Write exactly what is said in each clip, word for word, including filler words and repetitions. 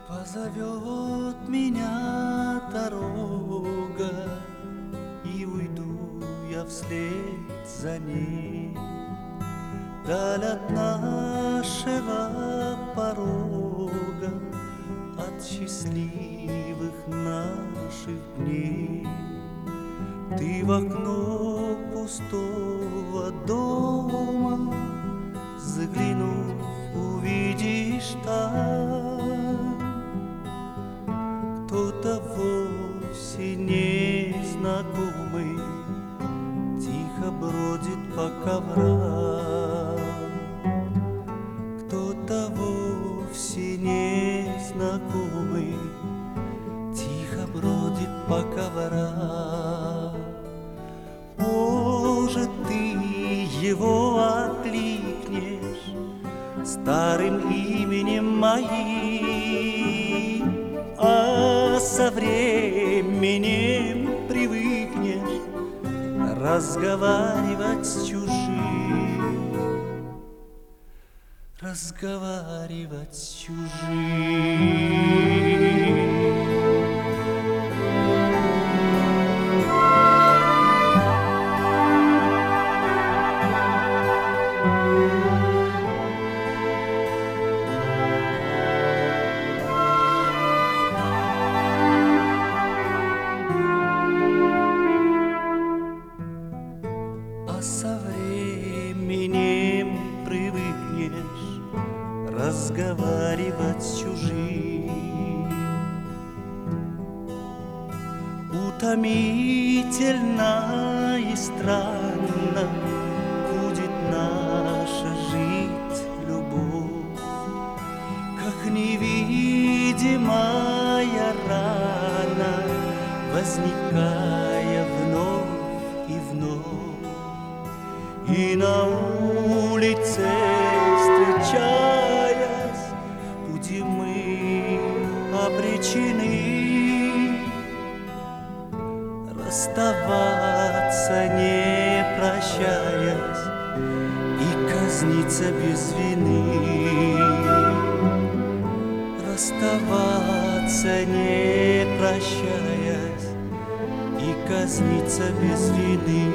Позовет меня дорога, и уйду я вслед за ней. Даль от нашего порога, от счастливых наших дней. Ты в окно пустого дома заглянув, увидишь там кто-то вовсе незнакомый тихо бродит по коврам. Кто-то вовсе незнакомый тихо бродит по коврам. Может, ты его окликнешь старым именем моим, а со временем привыкнешь разговаривать с чужим, разговаривать с чужим. Со временем привыкнешь разговаривать с чужим. Утомительно и странно будет наша жить любовь, как невидимая рана, возникая вновь и вновь. И на улице встречаясь, будем мы обречены расставаться, не прощаясь, и казниться без вины. Расставаться, не прощаясь, и казниться без вины.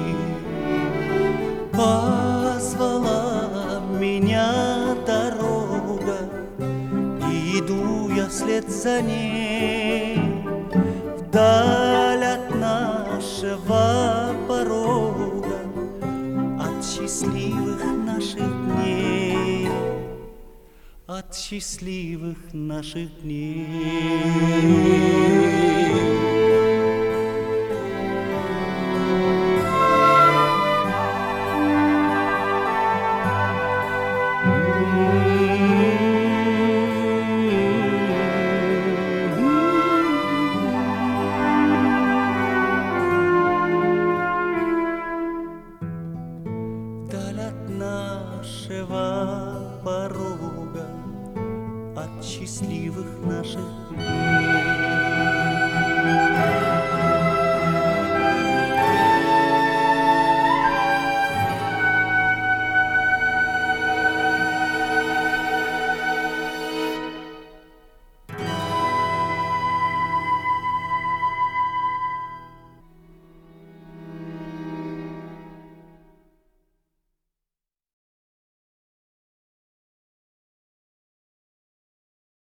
Позвала меня дорога, и иду я вслед за ней. Вдаль от нашего порога, от счастливых наших дней, от счастливых наших дней. Нашего порога, от счастливых наших дней.